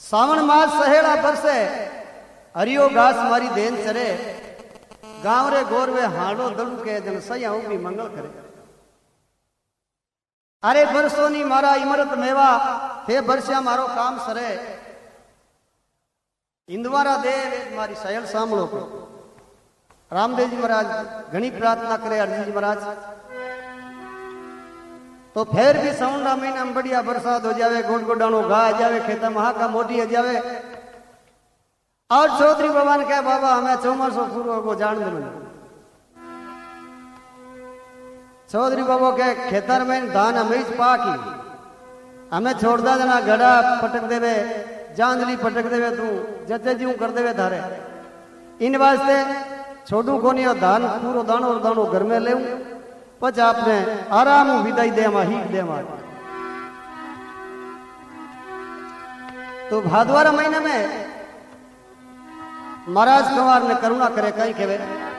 सावन मास सहेड़ा बरसे हरियो घास मारी देन चरे गांव रे गोरवे हाड़ो दड़ू के जन सैया भी मंगल करे। अरे बरसोनी मारा इमरत मेवा थे बरस्या मारो काम सरे इंदवारा देव मारी सयल सामलो को। रामदेव जी महाराज घनी प्रार्थना करे अर्जुन जी महाराज तो फिर भी सावना महीना में बढ़िया बरसात हो जावे गोड गोडानो घा आ जावे खेता महा का मोटी आ जावे और चौधरी भगवान कहे बाबा हमें चौमासो पूर्व को जान दे। चौधरी बाबा के खेतर में धान हमें पाकी हमें छोड़ दा देना घड़ा पटक देवे जांजली पटक देवे तू जते जी कर देवे धारे इन वास्ते छोड़ू कोनी और धान पूरो दानो और दानो घर में ले पच आपने आराम विदाई दे हीट दे तो भादवारा महीने में महाराज कुमार ने करुणा करे कहीं केवे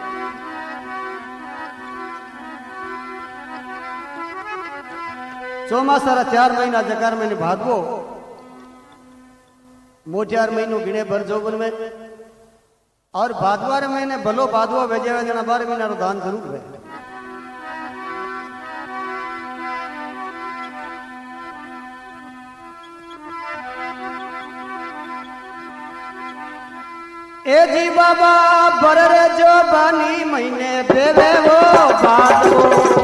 चौमासारा 4 महीना जकार महीने भादवो मोटियार महीनो गिणे भर जोबन में और भादवार महीने भलो भादवो वेजे जना 12 महीना रो दान जरूर है। ए जी बाबा भर जो बानी महीने देवे वो भादवो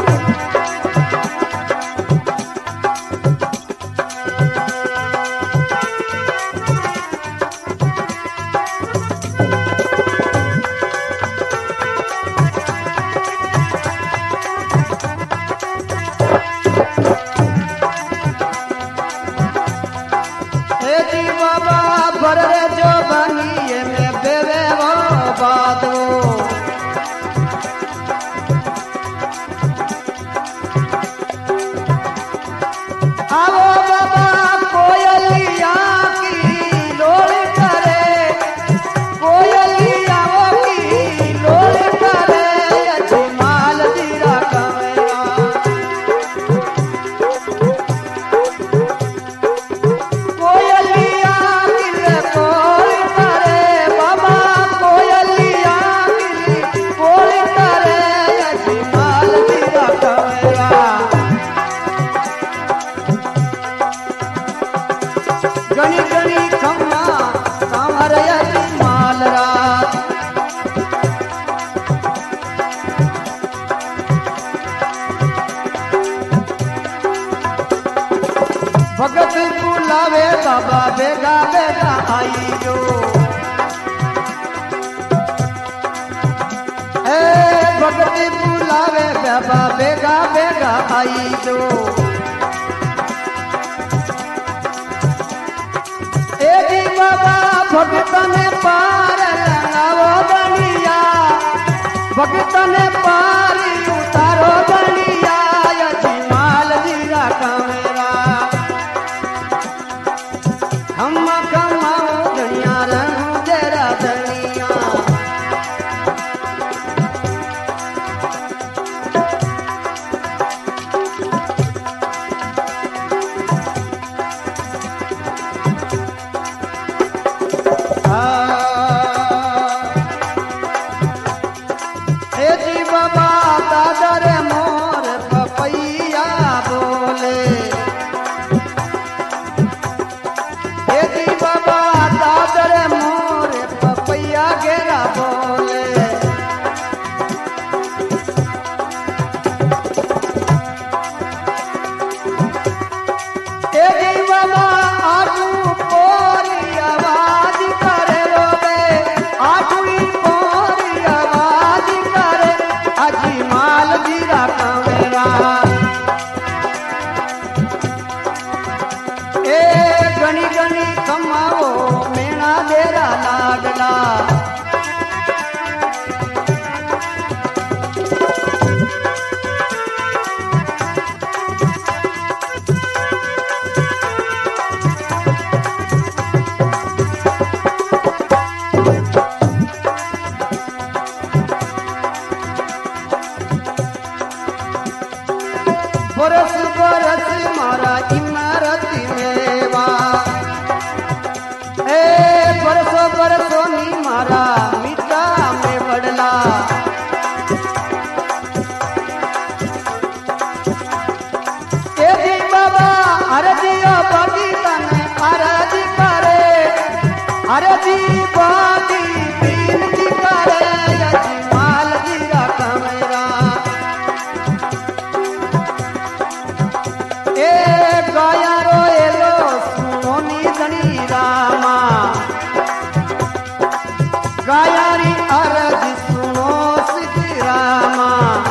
भगत बुलावे बाबा बेगा बेगा आई जो भगत बुलावे बाबा बेगा बेगा आई जो एदी बाबा भगत ने पार लगाओ बनिया भगत ने पार उतारो बनिया यदि माल जीरा कामेरा हम कमाओ धनिया रंग जरा धनिया जी बाबा दादा रे मोर पपैया बोले बाबा सोनी मारा मीठा में बड़ला तेरी बाबा अरजिया बागी तने अरजी करे अरजी बागी बिनती करे अजमाल जीरा कमेरा ए गाया रोएलो सुनोनी धनी रामा गायारी अरज सुनो सिद्धि रामा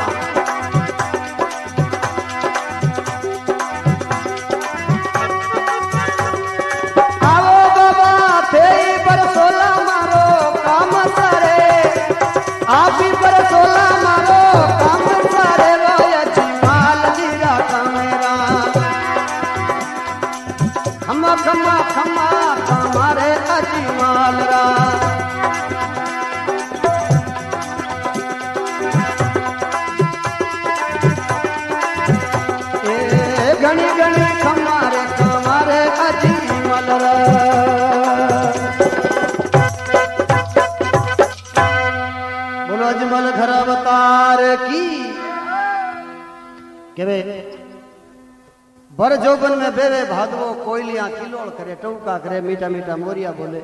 आओ बाबा थे बरसोला मारो काम सारे आप ही बरसोला मारो काम सारे रोया जमाल जीरा कमेरा खमा खमा खमा हमारे अजमाल रा गणी गणी खमारे खमारे अजमल बोलो अजमल घर अवतार की केवे बर जोबन में बेवे भादवो कोयलियां किलोल करे टौका करे मीठा मीठा मोरिया बोले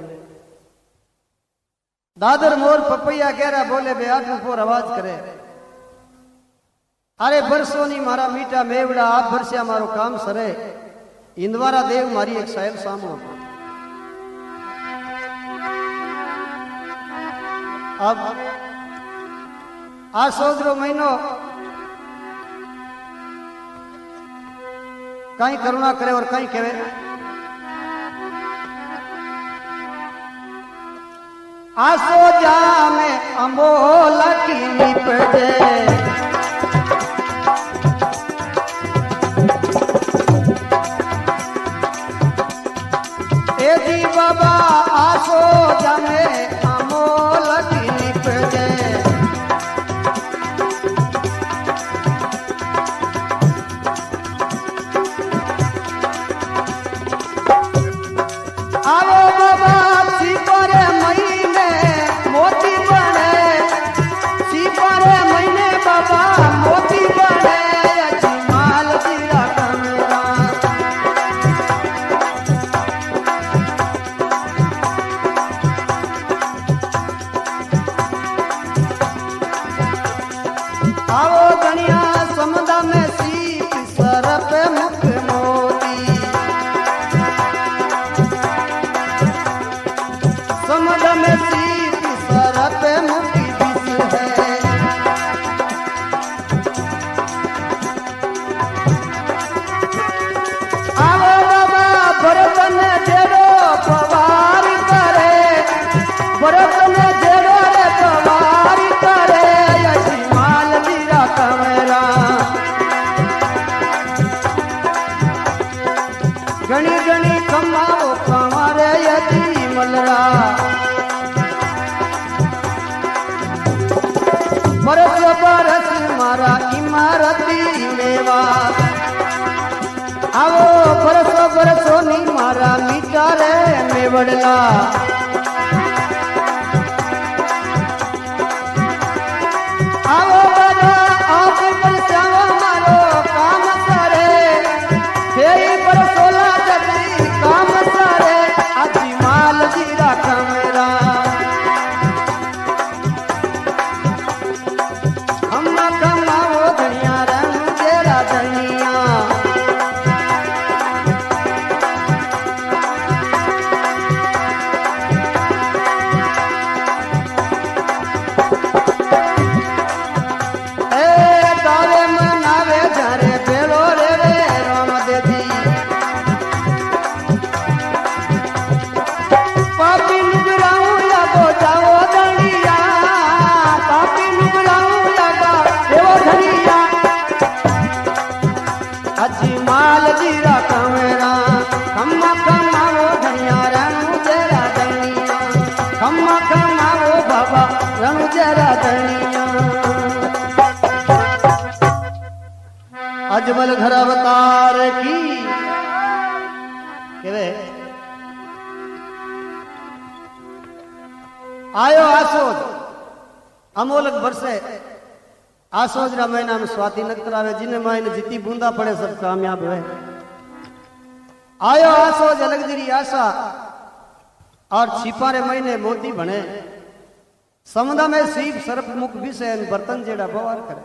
दादर मोर पपैया गहरा बोले बे आठ फोर आवाज करे अरे बरसोनी मारा मीठा मेवड़ा आप बरसिया मारो काम सरे इंदवारा देव मारी एक सायल सामो अब आज सोदरो महीनो कहीं करुणा करे और कहीं कहे आसो जा में अमोला की निपटे जी बाबा आसो जाने अमोल की निपटे आओ बाबा सिपरे महीने मोती बने सिपरे महीने बाबा मोती बने अजमाल जीरा कमेरा आओ गणिया समुदा में सीप सर पे मुख मोती समुदा में सीप सर पे मुख बिस है आओ बाबा बरतन जेड़ो पवार करे बरतन जेड़ो रे पवार करे अजमाल जीरा कमेरा गणी गणी कमाओ कमारे यदि मलरा बरस बरस मारा इमारती मेवा आओ बरस बरसो नी मारा मीठा रे मेवड़ला आओ बाबा आप बरसावा मारो काम सारे हे बरसोला जल्दी काम सारे अजमाल जीरा कमेरा खम्मा कमाओ धनिया रंग तेरा धनिया अजमाल जीरा कमेरा खम्मा कमाओ धनिया रंग तेरा धनिया खम्मा कमाओ बाबा रंग तेरा धनिया अजमल घर अवतार की केवे आयो आसोज अमोलक बरसे आसोज रा महीना में स्वाति नक्षत्र आवे जिन्हें महीने जितनी बूंदा पड़े सब कामयाब हुए। आयो आसोज अलग जिरी आशा और छिपारे महीने मोती बने समुद्र में सीप सर्प मुख विषय बर्तन जेड़ा व्यवहार करे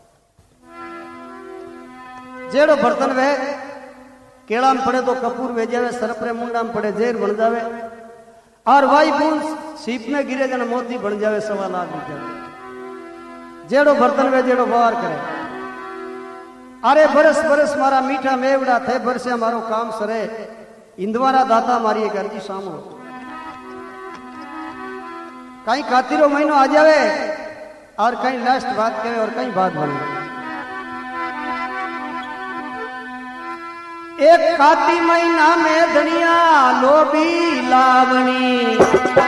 जेड़ो बर्तन वे केड़ा में पड़े तो कपूर वे जावे सर्प रे मुंडा में पड़े जेर बन जावे और वाई बूंद सीप में गिरे जन मोती बन जावे 1.25 लाख रुपया जेड़ो बर्तन वे जेड़ो व्यवहार करे। अरे बरस बरस मारा मीठा मेवड़ा थे बरसे मारो काम सरे इंदवारा दाता मारी एक अर्जी सामो कहीं कातिरो महीनो आ जावे और कहीं लास्ट बात कहे और कहीं बात बने। एक काती महीना में धनिया लोभी लावणी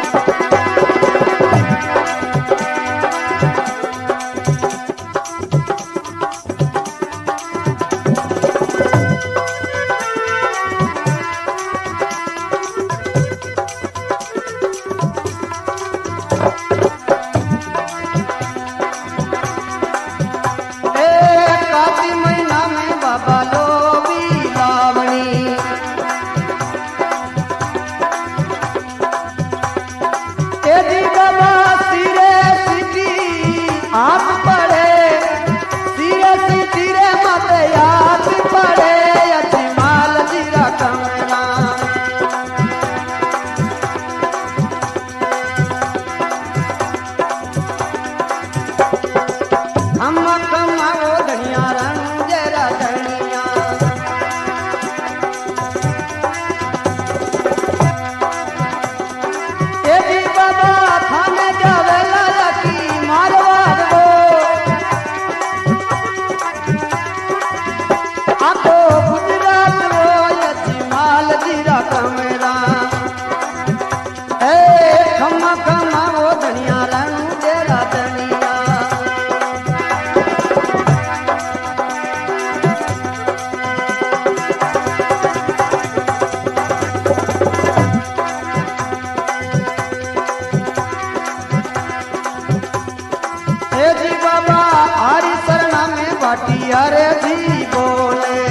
अरे जी बोले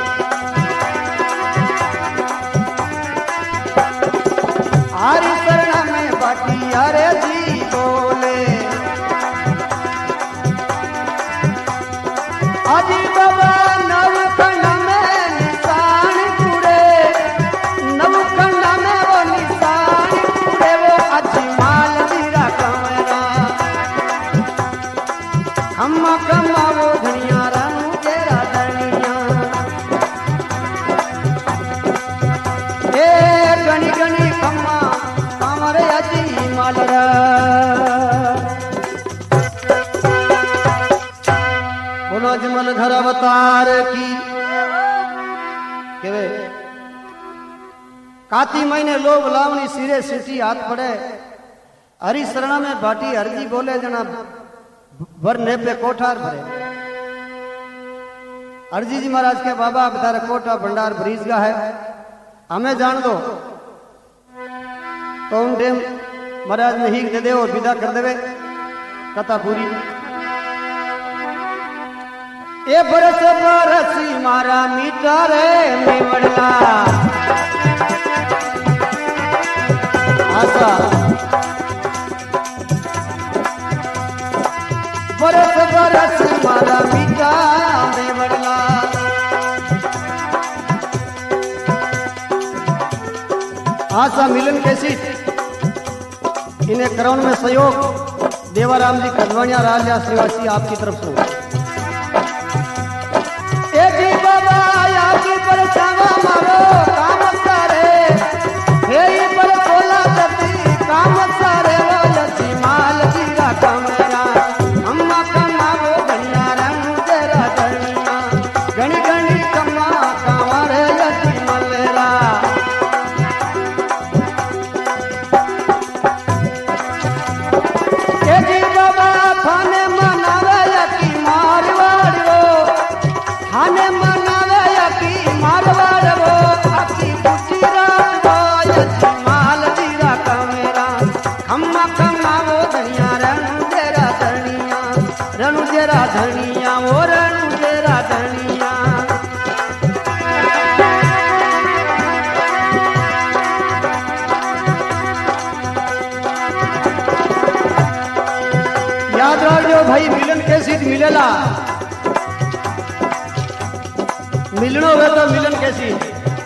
हरि शरण में बाटी अरे जी बोले अजी बाबा नवखंड में निशान पूरे नवखंड में वो निशान पूरे वो अजमाल दीरा कमरा हम कमा वो धनिया गणी गणी कम्मा कामरे अजी मालरा बोलो अजमल घर अवतार की केवे काती महीने लोग लावनी सिरे सिटी हाथ पड़े हरी शरण में बाटी हरजी बोले जना भरने पे कोठार भरे। हरजी जी महाराज के बाबा बतारे कोठा भंडार ब्रीजगा है हमें जान दो तो उन टाइम महाराज ने हीक दे दे और विदा कर देवे कथा पूरी। ए बरस बरसी मारा मीठा रे मेवड़ला आशा बरस बरस मारा मीठा मेवड़ला आशा मिलन कैसी इन्हें कराउन में सहयोग देवाराम जी खदवानिया राजा श्रीवासी आपकी तरफ से बाबा आपकी पर मारो काम सारे हे पर बोला जती काम सारे जती माल जीरा कमरा अम्मा कमा वो धनिया रंग तेरा धनिया गणी गणी कमा कांवरे जती मलेरा बाबा थाने मनावे यकी कैसी मिलेला मिलनो हुए तो मिलन कैसी